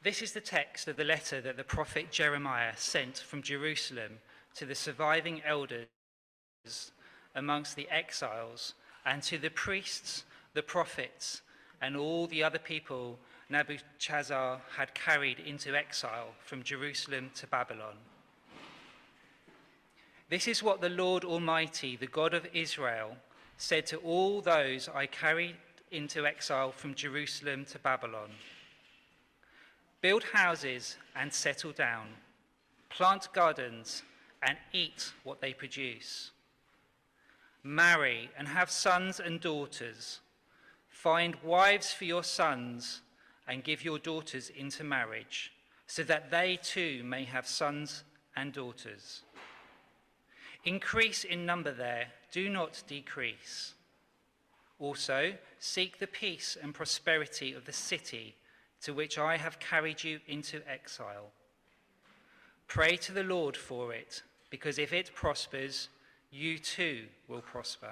This is the text of the letter that the prophet Jeremiah sent from Jerusalem to the surviving elders amongst the exiles and to the priests, the prophets, and all the other people Nebuchadnezzar had carried into exile from Jerusalem to Babylon. This is what the Lord Almighty, the God of Israel, said to all those I carried into exile from Jerusalem to Babylon. Build houses and settle down, plant gardens and eat what they produce. Marry and have sons and daughters. Find wives for your sons and give your daughters into marriage, so that they too may have sons and daughters. Increase in number there, do not decrease. Also, seek the peace and prosperity of the city to which I have carried you into exile. Pray to the Lord for it, because if it prospers, you too will prosper.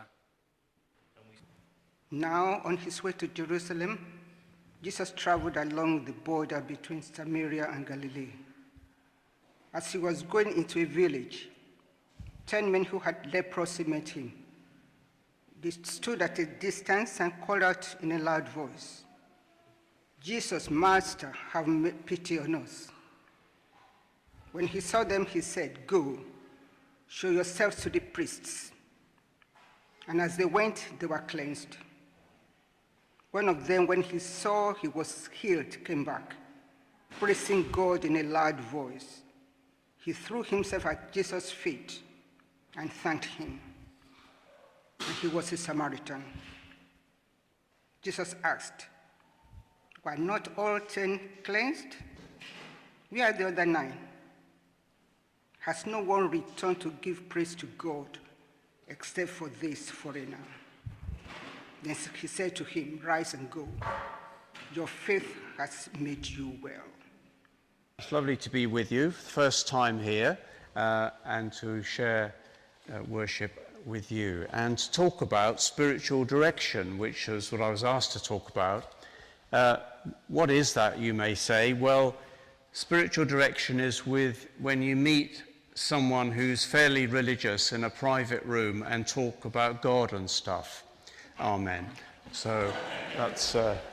Now, on his way to Jerusalem, Jesus traveled along the border between Samaria and Galilee. As he was going into a village, 10 men who had leprosy met him. They stood at a distance and called out in a loud voice, "Jesus, Master, have pity on us." When he saw them, he said, "Go, show yourselves to the priests." And as they went, they were cleansed. One of them, when he saw he was healed, came back, praising God in a loud voice. He threw himself at Jesus' feet and thanked him. And he was a Samaritan. Jesus asked, "Were not all 10 cleansed? Where are the other 9? Has no one returned to give praise to God except for this foreigner?" Then he said to him, "Rise and go. Your faith has made you well." It's lovely to be with you, first time here, and to share worship with you and to talk about spiritual direction, which is what I was asked to talk about. What is that, you may say? Well, spiritual direction is when you meet someone who's fairly religious in a private room and talk about God and stuff. Amen. So that's...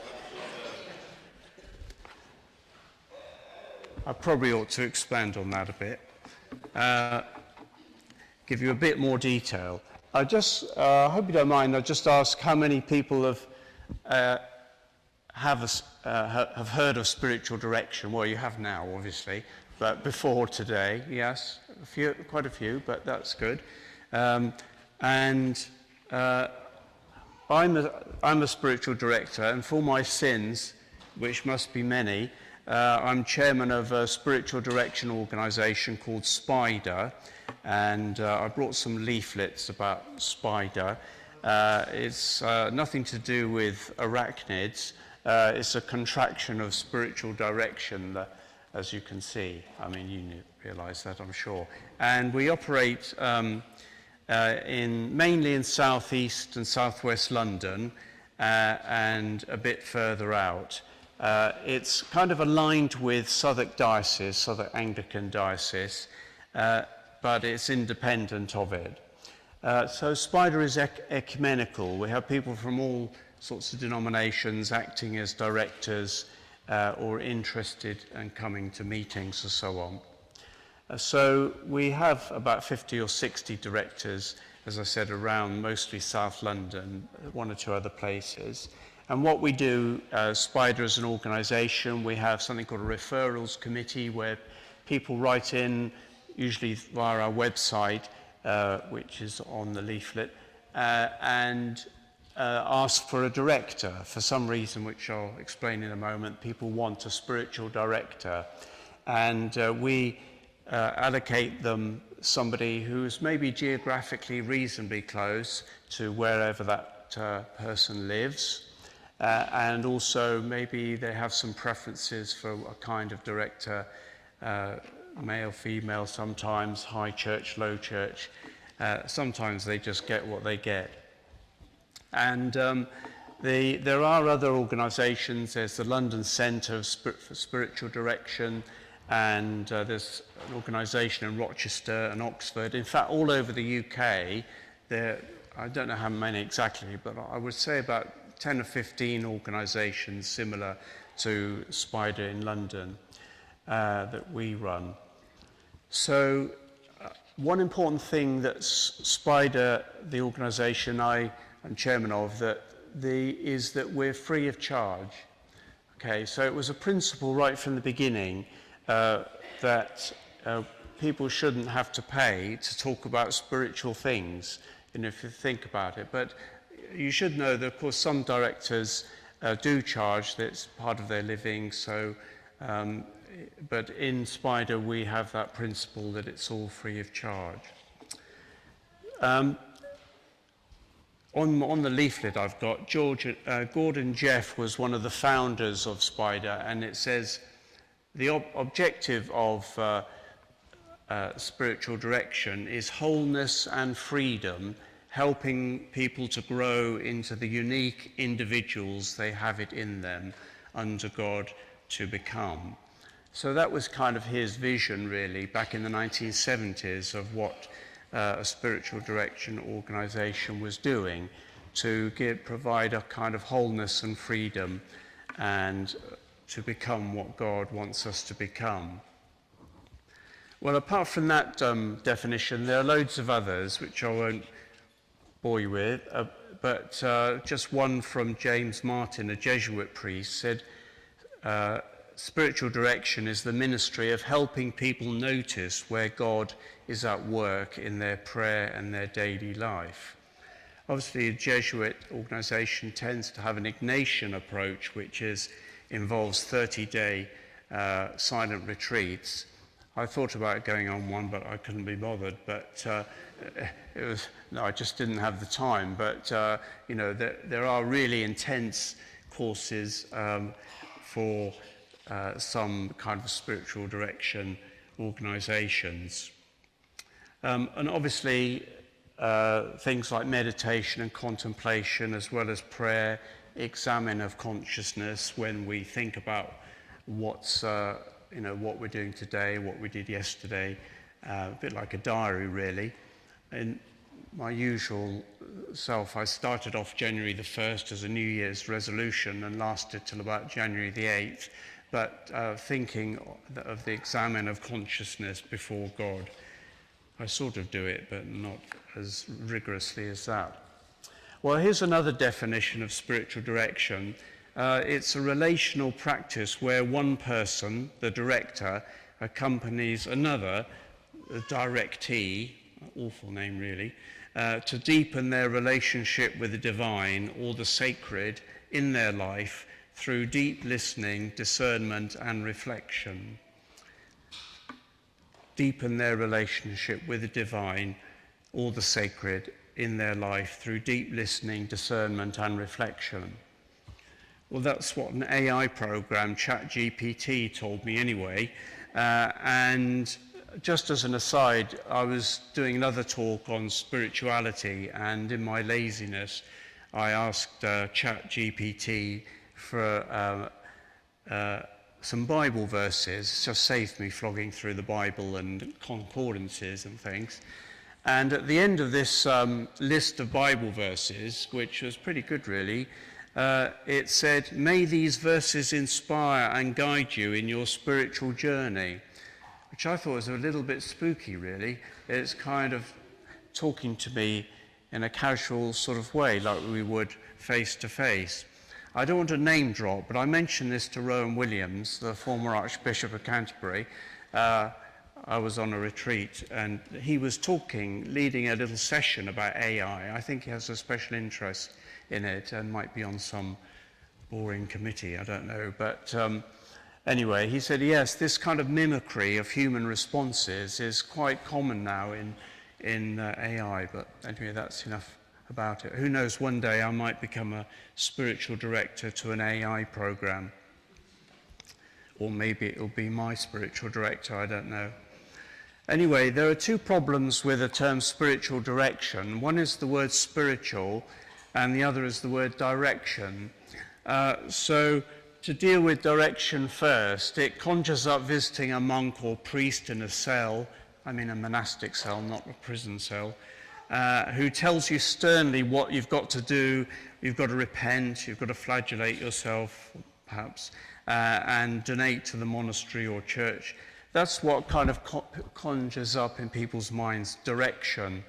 I probably ought to expand on that a bit. Give you a bit more detail. I hope you don't mind, I'll just ask how many people have heard of spiritual direction. Well, you have now, obviously, but before today, yes, quite a few, but that's good. I'm a spiritual director, and for my sins, which must be many, I'm chairman of a spiritual direction organisation called Spider, and I brought some leaflets about Spider. It's nothing to do with arachnids. It's a contraction of spiritual direction, as you can see. I mean, you realise that, I'm sure. And we operate mainly in southeast and southwest London and a bit further out. It's kind of aligned with Southwark Diocese, Southwark Anglican Diocese, but it's independent of it. So Spider is ecumenical. We have people from all sorts of denominations acting as directors or interested and coming to meetings and so on. So we have about 50 or 60 directors, as I said, around mostly South London, one or two other places. And what we do, Spider as an organisation, we have something called a referrals committee where people write in, usually via our website, which is on the leaflet, and ask for a director. For some reason, which I'll explain in a moment, people want a spiritual director. And we allocate them somebody who's maybe geographically reasonably close to wherever that person lives. And also maybe they have some preferences for a kind of director, male, female, sometimes high church, low church. Sometimes they just get what they get. And There are other organisations. There's the London Centre for Spiritual Direction, and there's an organisation in Rochester and Oxford. In fact, all over the UK, I don't know how many exactly, but I would say about 10 or 15 organisations similar to Spider in London that we run. So one important thing that Spider, the organisation I am chairman of, is that we're free of charge. Okay, so it was a principle right from the beginning that people shouldn't have to pay to talk about spiritual things, if you think about it. But you should know that, of course, some directors do charge. That's part of their living. So, but in Spider, we have that principle that it's all free of charge. On the leaflet I've got, Gordon Jeff was one of the founders of Spider, and it says the objective of spiritual direction is wholeness and freedom, helping people to grow into the unique individuals they have it in them under God to become. So that was kind of his vision, really, back in the 1970s of what a spiritual direction organisation was doing to provide a kind of wholeness and freedom and to become what God wants us to become. Well, apart from that definition, there are loads of others which I won't bore you with, but just one from James Martin, a Jesuit priest, said, spiritual direction is the ministry of helping people notice where God is at work in their prayer and their daily life. Obviously, a Jesuit organisation tends to have an Ignatian approach, which involves 30-day silent retreats. I thought about going on one, but I couldn't be bothered. But I just didn't have the time. But there are really intense courses for some kind of spiritual direction organisations. And obviously, things like meditation and contemplation, as well as prayer, examine of consciousness when we think about what we're doing today, what we did yesterday, a bit like a diary, really. In my usual self, I started off January the 1st as a New Year's resolution and lasted till about January the 8th, but thinking of the examine of consciousness before God. I sort of do it, but not as rigorously as that. Well, here's another definition of spiritual direction. It's a relational practice where one person, the director, accompanies another, the directee, awful name really, to deepen their relationship with the divine or the sacred in their life through deep listening, discernment, and reflection. Deepen their relationship with the divine or the sacred in their life through deep listening, discernment, and reflection. Well, that's what an AI program, ChatGPT, told me anyway. And just as an aside, I was doing another talk on spirituality, and in my laziness, I asked ChatGPT for some Bible verses. It just saved me flogging through the Bible and concordances and things. And at the end of this list of Bible verses, which was pretty good really, it said, "May these verses inspire and guide you in your spiritual journey," which I thought was a little bit spooky really. It's kind of talking to me in a casual sort of way, like we would face to face. I don't want to name drop, but I mentioned this to Rowan Williams, the former Archbishop of Canterbury. I was on a retreat, and he was leading a little session about AI. I think he has a special interest in it and might be on some boring committee, I don't know. But anyway, he said, yes, this kind of mimicry of human responses is quite common now in AI. But anyway, that's enough about it. Who knows, one day I might become a spiritual director to an AI program. Or maybe it'll be my spiritual director, I don't know. Anyway, there are two problems with the term spiritual direction. One is the word spiritual, and the other is the word direction. So to deal with direction first, it conjures up visiting a monk or priest in a cell, I mean a monastic cell, not a prison cell, who tells you sternly what you've got to do. You've got to repent, you've got to flagellate yourself, perhaps, and donate to the monastery or church. That's what kind of conjures up in people's minds direction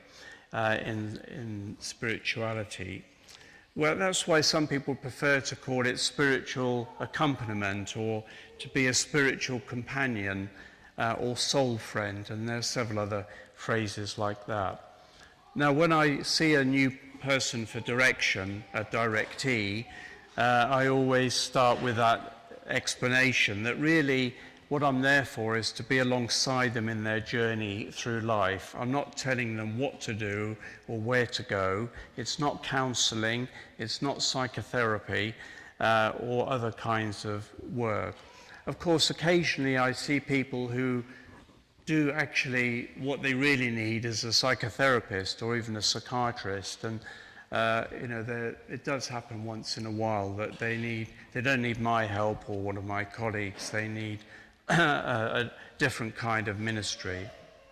in spirituality. Well, that's why some people prefer to call it spiritual accompaniment, or to be a spiritual companion, or soul friend, and there's several other phrases like that. Now, when I see a new person for direction, a directee, I always start with that explanation that really what I'm there for is to be alongside them in their journey through life. I'm not telling them what to do or where to go. It's not counselling, it's not psychotherapy or other kinds of work. Of course, occasionally I see people who do actually what they really need is a psychotherapist or even a psychiatrist, and it does happen once in a while that they don't need my help or one of my colleagues. They need a different kind of ministry.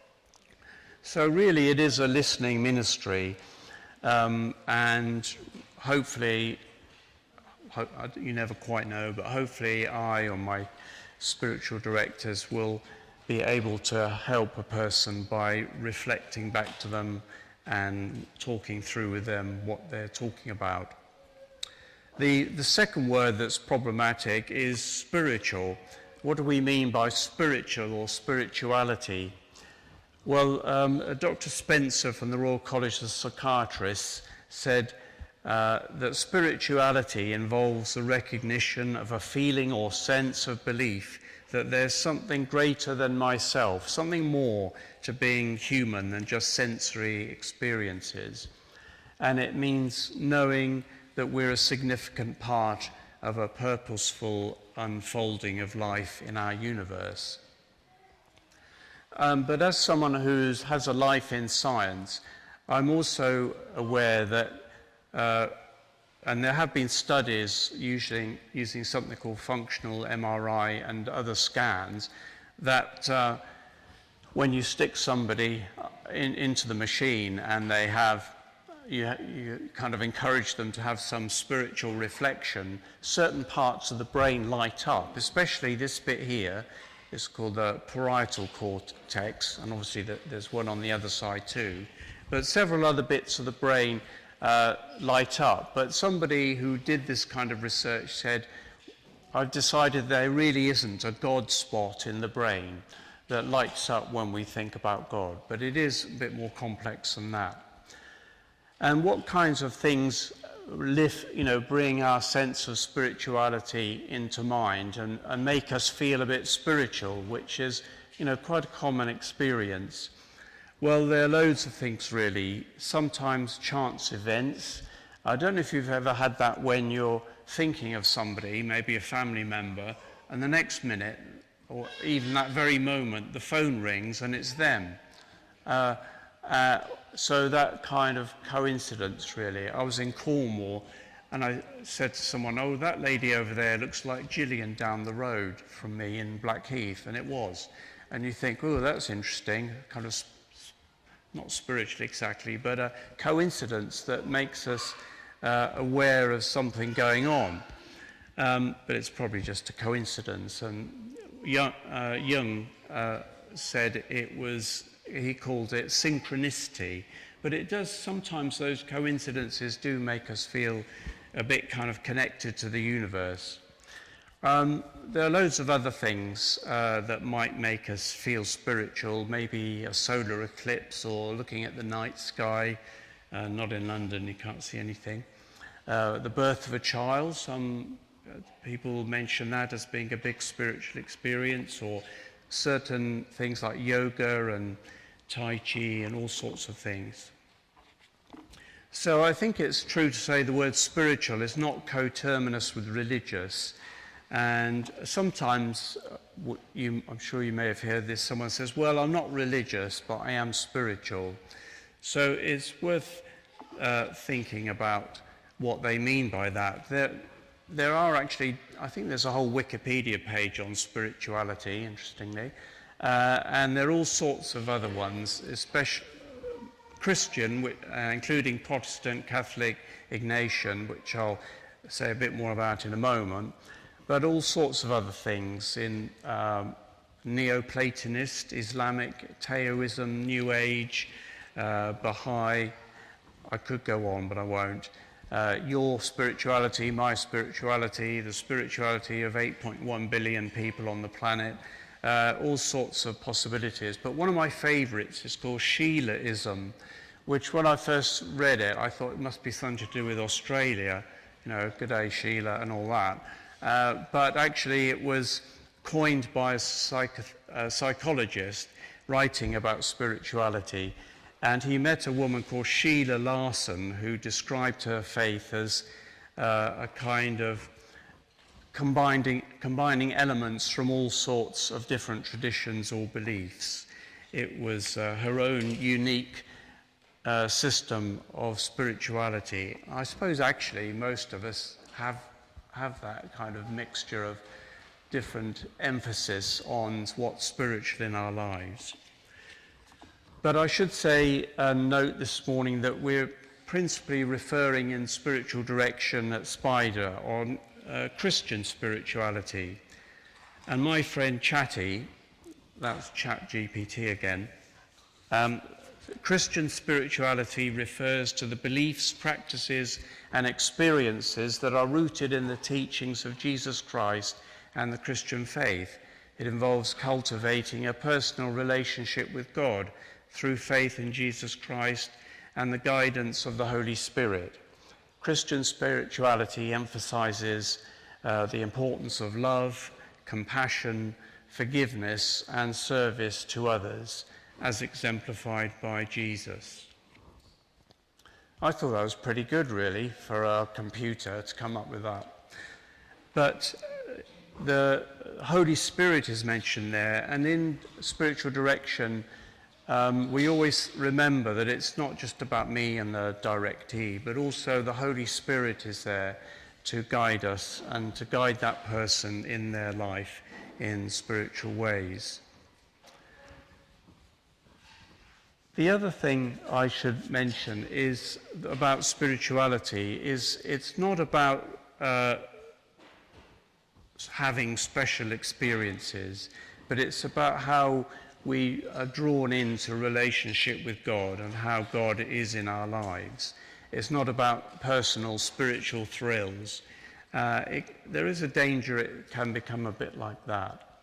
So really it is a listening ministry, and hopefully, you never quite know, but hopefully I or my spiritual directors will be able to help a person by reflecting back to them and talking through with them what they're talking about. The second word that's problematic is spiritual. What do we mean by spiritual or spirituality? Well, Dr. Spencer from the Royal College of Psychiatrists said that spirituality involves the recognition of a feeling or sense of belief that there's something greater than myself, something more to being human than just sensory experiences. And it means knowing that we're a significant part of a purposeful unfolding of life in our universe. But as someone who has a life in science, I'm also aware that, and there have been studies using something called functional MRI and other scans, that when you stick somebody into the machine and they have you kind of encourage them to have some spiritual reflection, certain parts of the brain light up, especially this bit here. It's called the parietal cortex, and obviously there's one on the other side too. But several other bits of the brain light up. But somebody who did this kind of research said, I've decided there really isn't a God spot in the brain that lights up when we think about God, but it is a bit more complex than that. And what kinds of things bring our sense of spirituality into mind and make us feel a bit spiritual, which is, quite a common experience? Well, there are loads of things really. Sometimes chance events. I don't know if you've ever had that when you're thinking of somebody, maybe a family member, and the next minute, or even that very moment, the phone rings and it's them. So that kind of coincidence, really. I was in Cornwall and I said to someone, oh, that lady over there looks like Gillian down the road from me in Blackheath, and it was. And you think, oh, that's interesting, kind of not spiritually exactly, but a coincidence that makes us aware of something going on. But it's probably just a coincidence. And Jung said it was, he called it synchronicity, but it does sometimes, those coincidences do make us feel a bit kind of connected to the universe. There are loads of other things that might make us feel spiritual, maybe a solar eclipse or looking at the night sky. Not in London, you can't see anything. The birth of a child, some people mention that as being a big spiritual experience, or certain things like yoga and Tai Chi and all sorts of things. So I think it's true to say the word spiritual is not coterminous with religious. And sometimes, I'm sure you may have heard this, someone says, well, I'm not religious, but I am spiritual. So it's worth thinking about what they mean by that. There are actually, I think there's a whole Wikipedia page on spirituality, interestingly, and there are all sorts of other ones, especially Christian, including Protestant, Catholic, Ignatian, which I'll say a bit more about in a moment, but all sorts of other things in Neoplatonist, Islamic, Taoism, New Age, Baha'i. I could go on, but I won't. Your spirituality, my spirituality, the spirituality of 8.1 billion people on the planet, all sorts of possibilities. But one of my favorites is called Sheilaism, which when I first read it, I thought it must be something to do with Australia, you know, good day Sheila and all that. But actually it was coined by a psychologist writing about spirituality. And he met a woman called Sheila Larson, who described her faith as a kind of combining elements from all sorts of different traditions or beliefs. It was her own unique system of spirituality. I suppose actually most of us have that kind of mixture of different emphasis on what's spiritual in our lives. But I should say and note this morning that we're principally referring in spiritual direction at Spider on Christian spirituality. And my friend Chatty, that's ChatGPT again, Christian spirituality refers to the beliefs, practices and experiences that are rooted in the teachings of Jesus Christ and the Christian faith. It involves cultivating a personal relationship with God through faith in Jesus Christ and the guidance of the Holy Spirit. Christian spirituality emphasizes the importance of love, compassion, forgiveness, and service to others, as exemplified by Jesus. I thought that was pretty good, really, for a computer to come up with that. But the Holy Spirit is mentioned there, and in spiritual direction, we always remember that it's not just about me and the directee, but also the Holy Spirit is there to guide us and to guide that person in their life in spiritual ways. The other thing I should mention is about spirituality is it's not about having special experiences, but it's about how we are drawn into relationship with God and how God is in our lives. It's not about personal spiritual thrills. There is a danger it can become a bit like that.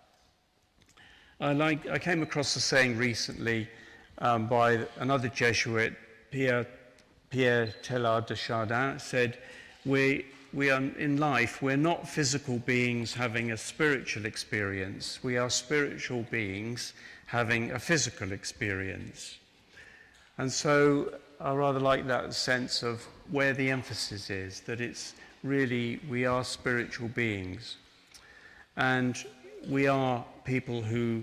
I came across a saying recently by another Jesuit, Pierre Teilhard de Chardin, said, we are in life, we're not physical beings having a spiritual experience. We are spiritual beings having a physical experience. And so I rather like that sense of where the emphasis is, that it's really, we are spiritual beings. And we are people who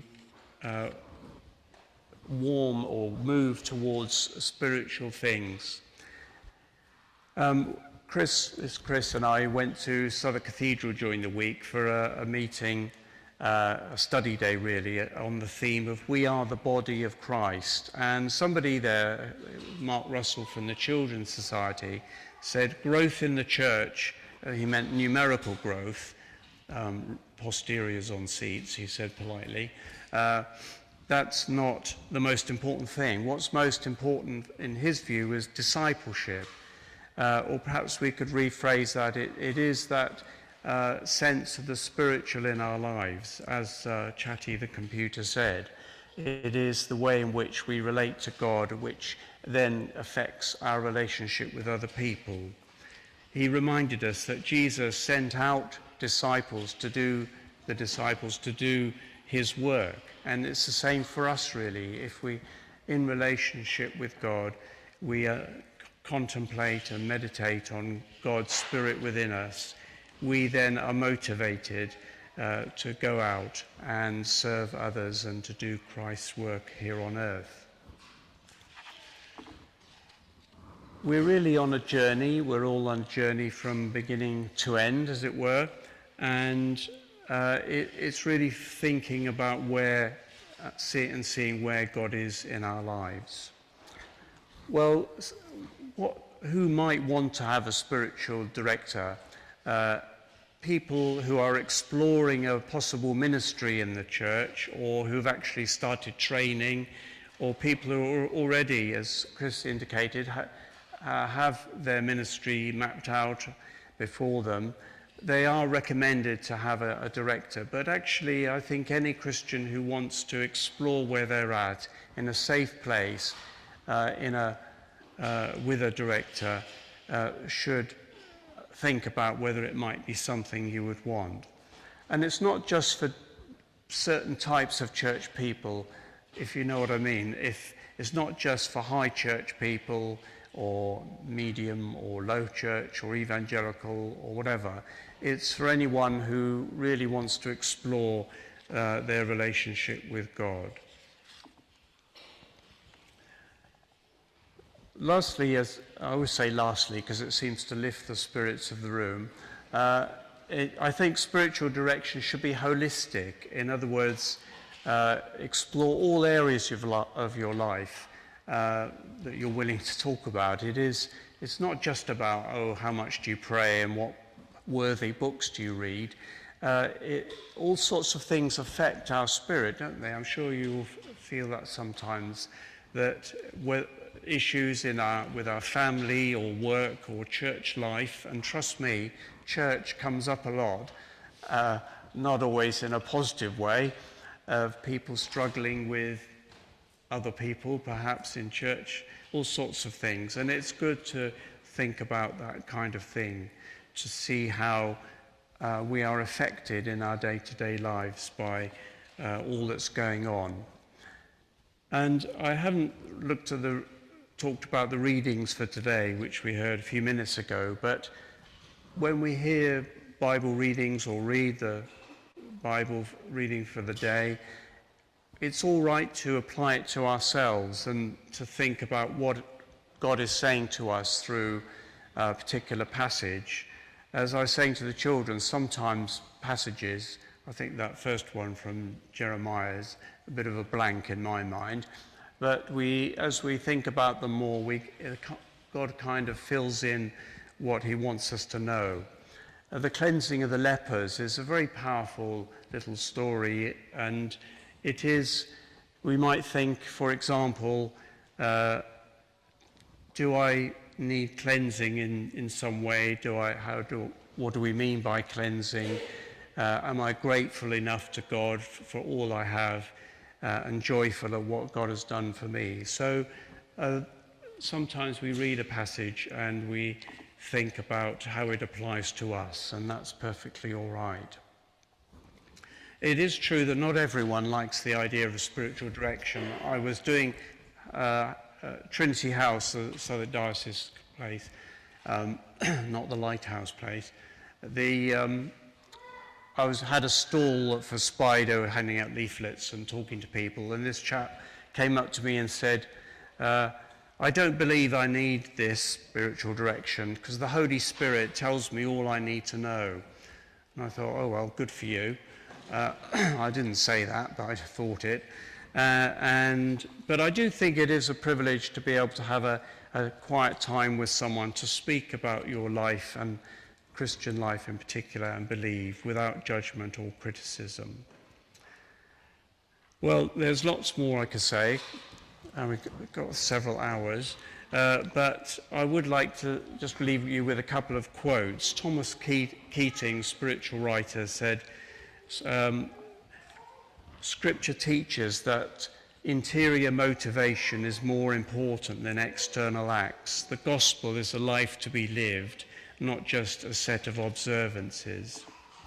warm or move towards spiritual things. Chris and I went to Southwark Cathedral during the week for a meeting, a study day really, on the theme of We Are the Body of Christ. And somebody there, Mark Russell from the Children's Society, said growth in the church, he meant numerical growth, posteriors on seats, he said politely, that's not the most important thing. What's most important in his view is discipleship. Or perhaps we could rephrase that, it is that sense of the spiritual in our lives, as Chatty the computer said. It is the way in which we relate to God, which then affects our relationship with other people. He reminded us that Jesus sent out disciples to do his work. And it's the same for us, really. If we, in relationship with God, we contemplate and meditate on God's Spirit within us, we then are motivated to go out and serve others and to do Christ's work here on earth. we're really on a journey. We're all on a journey from beginning to end, as it were. And it's really thinking about seeing where God is in our lives. Well, who might want to have a spiritual director? People who are exploring a possible ministry in the church, or who've actually started training, or people who are already, as Chris indicated, have their ministry mapped out before them. They are recommended to have a director. But actually, I think any Christian who wants to explore where they're at in a safe place, with a director, should think about whether it might be something you would want. And it's not just for certain types of church people, if you know what I mean. If it's not just for high church people or medium or low church or evangelical or whatever. It's for anyone who really wants to explore their relationship with God. Lastly, as I always say lastly because it seems to lift the spirits of the room, I think spiritual direction should be holistic. In other words, explore all areas of your life that you're willing to talk about. It's not just about, how much do you pray and what worthy books do you read. All sorts of things affect our spirit, don't they? I'm sure you will feel that sometimes, that issues with our family or work or church life, and trust me, church comes up a lot, not always in a positive way, of people struggling with other people, perhaps in church, all sorts of things. And it's good to think about that kind of thing, to see how we are affected in our day-to-day lives by all that's going on. And I haven't talked about the readings for today, which we heard a few minutes ago, but when we hear Bible readings or read the Bible reading for the day, it's all right to apply it to ourselves and to think about what God is saying to us through a particular passage. As I was saying to the children, sometimes passages, I think that first one from Jeremiah is a bit of a blank in my mind, but as we think about them more, God kind of fills in what he wants us to know. The cleansing of the lepers is a very powerful little story, and it is, we might think, for example, do I need cleansing in some way? What do we mean by cleansing? Am I grateful enough to God for all I have and joyful of what God has done for me? So sometimes we read a passage and we think about how it applies to us, and that's perfectly all right. It is true that not everyone likes the idea of a spiritual direction. I was doing Trinity House, the Southwark Diocese place, not the Lighthouse place. I had a stall for Spido, handing out leaflets and talking to people, and this chap came up to me and said, I don't believe I need this spiritual direction because the Holy Spirit tells me all I need to know. And I thought, oh well, good for you. I didn't say that, but I thought it. But I do think it is a privilege to be able to have a quiet time with someone to speak about your life and Christian life in particular and believe without judgment or criticism. Well, there's lots more I could say, and we've got several hours, but I would like to just leave you with a couple of quotes. Thomas Keating, spiritual writer, said, Scripture teaches that interior motivation is more important than external acts. The gospel is a life to be lived, not just a set of observances.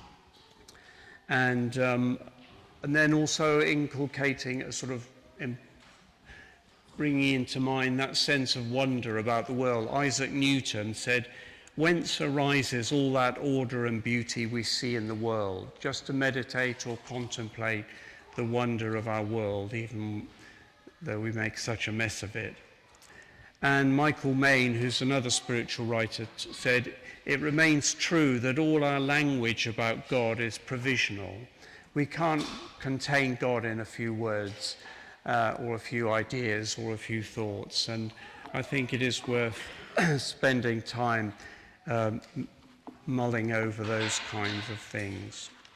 And then also inculcating a sort of bringing into mind that sense of wonder about the world. Isaac Newton said, whence arises all that order and beauty we see in the world? Just to meditate or contemplate the wonder of our world, even though we make such a mess of it. And Michael Main, who's another spiritual writer, said, it remains true that all our language about God is provisional. We can't contain God in a few words or a few ideas or a few thoughts. And I think it is worth spending time mulling over those kinds of things.